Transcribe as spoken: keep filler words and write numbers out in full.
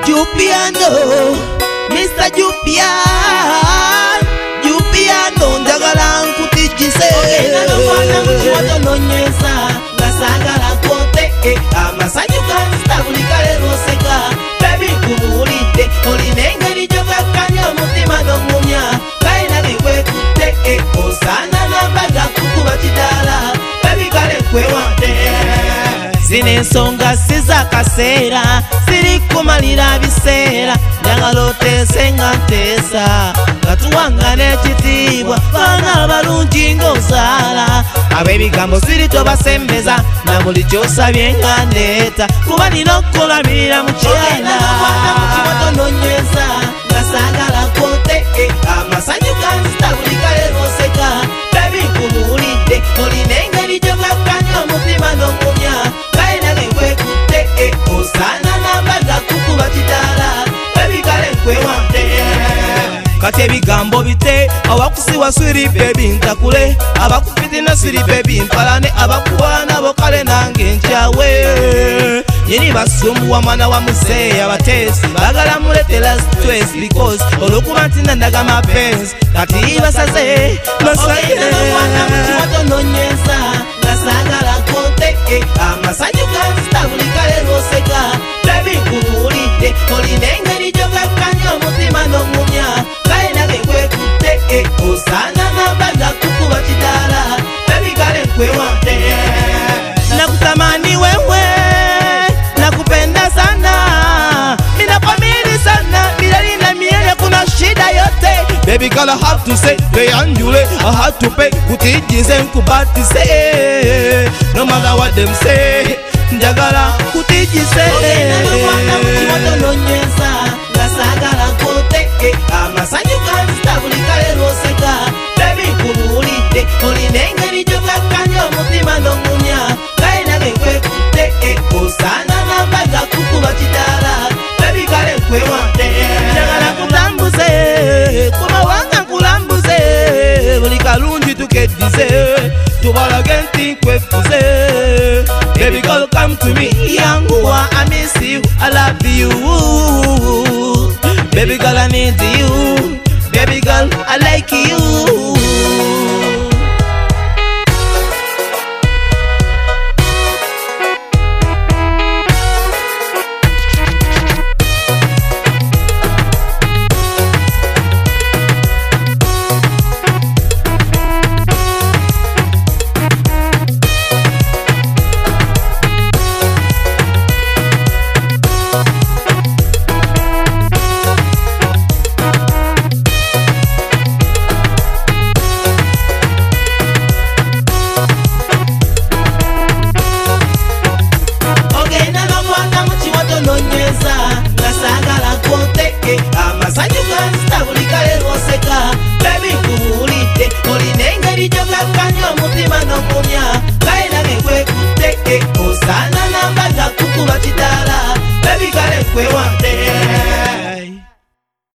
Jupiano, Mister Jupian, Jupiano, njagala nkutijise. Ogenda n'omwana mu kiwato nonyesa, nga saagala kote, amasanyu ganzita buli kale lw'oseka. Baby nkubuulidde, olina engeri gy'ogakkanya omutima n'omumya. Kayina gekwekutte, osaana n'ambaga kukuba kidaala. Baby kale nkwewadde. Zino ensonga si za kaseera, ziri kumalira biseera. Njagala oteese nga nteesa, nga tuwangana ekitiibwa, baana abalungi ng'ozaala. Ab'ebigambo siri tobasembeza, na buli ky'osabye nga ndeeta, kuba nina okukulabirira mu kyala. Ogenda n'omwana mu kiwato nonyeza, nga saagala kote, amasanyu ganzita buli kale lw'oseka. Baby nkubuulidde, olina engeri gy'ogakkanya omutima n'omumya. Kayina gekwekutte, osaana n'ambaga kukuba kidaala. Baby kale nkwewadde. Kati ebigambo bite, awakusiwa swiri baby ntakule, abakufitina swiri baby mpalane, abakuwala nabo kale nange nkyawe. Yeni basumbuwa mwana wa muzeeyi, abateesi bagala muletera stress because olwokuba nti nandaga mapenzi kati basaze basaye. Omwana mu kiwato nonyeza, nga saagala kote, amasanyu ganzita buli kale lw'oseka. Baby nkubuulidde, olina engeri gy'ogakkanya omutima n'omumya. Kayina gekwekutte, osaana n'ambaga kukuba kidaala. Baby kale nkwewadde. Nakutamani wewe, nakupenda sana, minakwamini sana, bila lina miele kuna shida yote. Baby girl I have to say, tweyanjule, I had to pay, kutijize nkubatise. No matter what them say, njagala kutijise. Ogenda n'omwana mu kiwato nonyeza, nga saagala kote, amasanyu ganzita buli kale lw'oseka. Baby nkubuulidde, olina engeri gy'ogakkanya omutima n'omumya. Kayina gekwekutte, osaana n'ambaga kukuba kidaala. Baby kale nkwewadde. Njagala kutambuze, ku mawanga nkulambuze, buli kalungi tukeddize, tubalage nti nkwefuze. Baby girl come to me, yanguwa, I miss you, I love you. Baby girl I need you, baby girl I like you.